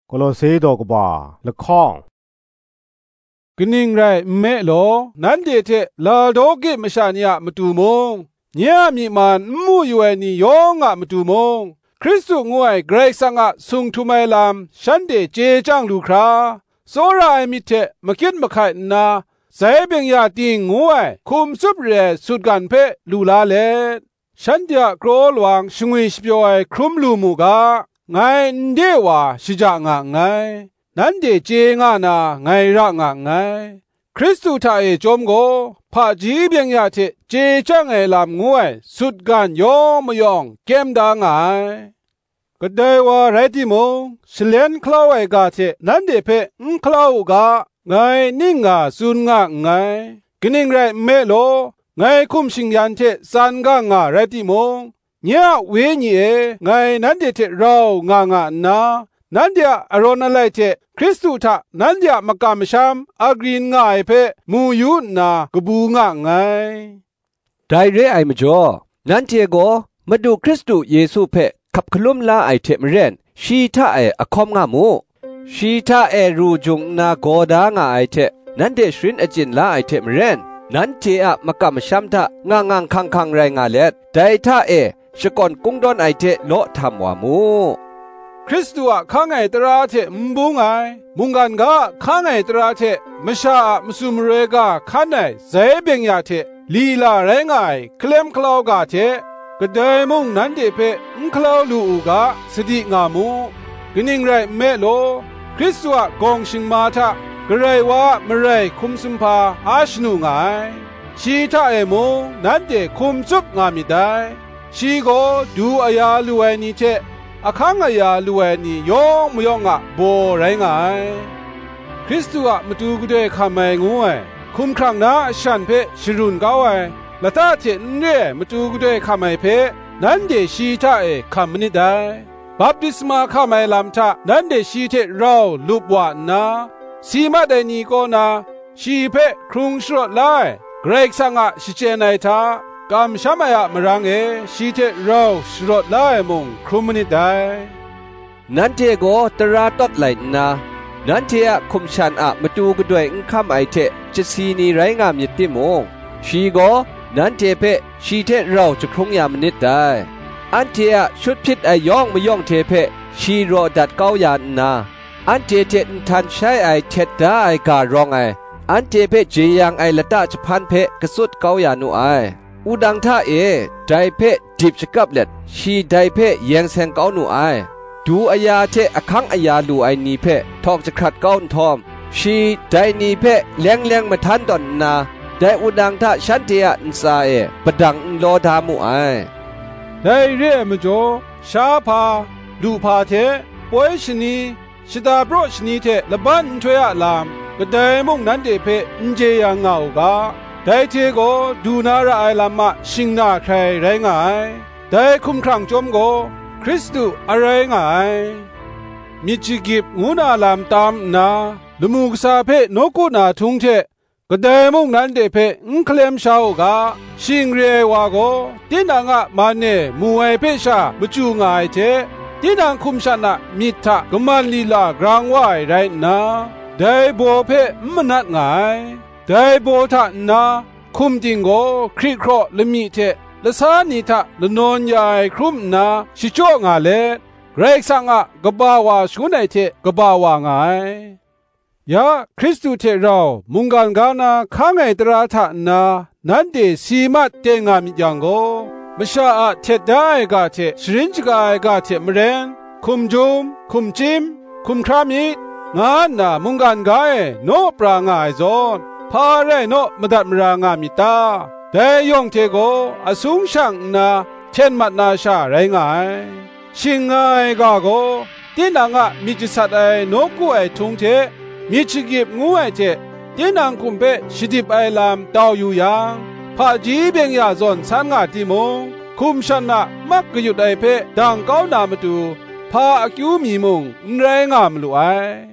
ก็โลเซดอกบ่าละข้องกนิ่งไรเมโลนั้นเดเทลาโดเกมชานียมาตูมงเนี่ยมีมันมูอยู่ไอนี่ยองอะมาตูมงคริสตุงวยเกรกสังอะสุงทุไมลามฉันเดเจจังลูคราโซราไอมิเทมาคิดมาไข่นาใส่เบียงยาติงงวยคุมซุบเรสุดกันเพลูลาเลฉันเดียกรอลวงชงวิชเปียวไอครุมลูมูกาไงเดวาชิจางะไงนั้นเดเจงานาไงระงะไงคริสตุทาเอจอมโกพาจีเบียงยาเทเจจังไอลามงวยสุดกันยอมยองเกมดางไงก็ได้ว่าไรที่มงเฉลียนคลาวไอกาเทนั้นเดเพคลาวกาไงนิ่งกาซุนงะไงกินิงไรเมโลไงคุมชิงยันเทสันกางะไรที่มงเนี่ยเวญีเอไงนั้นเดเทเรางางะนานั้นเดียอารอนอะไรเทคริสตุทะนั้นเดียมกามชัมอากรีนง่ายเพมูยูนากบูงะไงได้เรไอมจ่อนั้นเทโกมาดูคริสตุเยซูเพขับขลุ่มลาไอเทมเรนชีทาไออคอมงามูชีทาเอรูจุงนาโกดางาไอเทนั้นเดชรินอจินลาไอเทมเรนนั้นเทอะมกามชัมทะงางางคังคังไรงาเล็ดได้ท่าเอชกอนกุ้งดอนไอเทโลทำวามูคริสตุอะข้างไงตราเทมบุงไงมุงกันกะข้างไงตราเทมชามสุมเรกะขันไอเซเบียงยาเทลีลาแรงไงเคลมคลาวกะเทก็ได้มุงนั้นเดเพคลาวลูกะสติงามูกนิ่งไรเมโลคริสตุอะกองชิงมาทะกระไรวะมะไรคุมสุมพาอาชนูไงชีทะเอมุงนั้นเดคุมซุบงามิได้ชีโกดูอายาลูไอนี่เทอาคังอายาลูไอนี่ยองมยองอะโบไรไงคริสตุอะมาดูกุเดคาไมงวยคุมครั้งนะฉันเพชรุนก้าวไอละตาเทนเรมาดูกุเดคาไมเพนั้นเดชีทะเอคำนิได้บัพติศมาคาไมลำทะนั้นเดชีเทเราลุบวานาสีมาเดนีโกนาชีเพครุงชรดไลเกรกสังอะชิเจไนทากามชามายะมรังเอชีเทเราชรดไลมงครุมนิได้นั้นเทโกตราตดไหลนานั้นเทอะคุมชันอะมาดูกด้วยคำไอเทจะสีนีไรงามยิติมงชีโกนั้นเทเพชีเทเราจะครุงยามนิดได้อันเทอะชุดพิษไอยองมยองเทเพชีโรดัดเก้ายานนาอันเทเทนทันใช้ไอเทดได้ไอการองไออันเทเพเจียงไอละตาจะพันเพกสุดเก้ายานุไออุดังท่าเอไดเพดิบสกับเล็ดชีไดเพยังแสงเก้านุไอดูอายาเทอคังอายาลูไอนีเพทอกจะขัดเก้าทอมชีไดนีเพเลี้ยงมาทันดอนนาได้อุดังท่าฉันเทียนซาเอปดังโลดามุไอได้เรียมจ่อชาพาดูพาเทป่วยชนีชิดาโปรชนีเทละบันทวยอะลามก็ได้มุงนั้นเดเพอินเจยังเงากาได้เทโกดูนาระไอลามะชิงนาใครไรงายได้คุมครั้งจมโกคริสตุอะไรงายมิจิกิบงูนาลามตามนาลมูกซาเพโนกุนาทุงเทก็ได้มุงนั้นเดเพเคลมชาวกาชิงเรวาโกตินางะมาเนมูไอเพชามจูงายเทตินังคุมชนะมิทะกมันลีลากรางวายไรนาได้โบเพมนัดงายได้โบทะนาคุมจิงโกคริครอละมีเทละสานิทะละนอนยายครุมนาชิจ่องาเลเกรกสังะกบาวาชุนไอเทกบาวางายยาคริสตุเทเรามุงกันกานาข้างไอตราทะนานั้นเดสีมัดเตงามิยังโกมชาอะเทได้กาเทสรินจกายกาเทมเรนคุมจุมคุมจิมคุมครามิงานนามุงกันกายโนปรางายซอนพาเรโนมดัดมรางามิตาแต่ยองเทโกอสุงช่างนาเช่นมัดนาชาไรงายชิงไงกาโกตินางะมิจิสัตไอโนกุไอทุงเทมิจิกิบงูไอเทตินังคุมเปชิดิบไอลามดาวอยู่ยังพาจีเบียงยาซอนสันงาติมงคุมชนะมักกยุดไอเพดังเก้านามาดูพาอากิวมีมงแรงงามลุไอ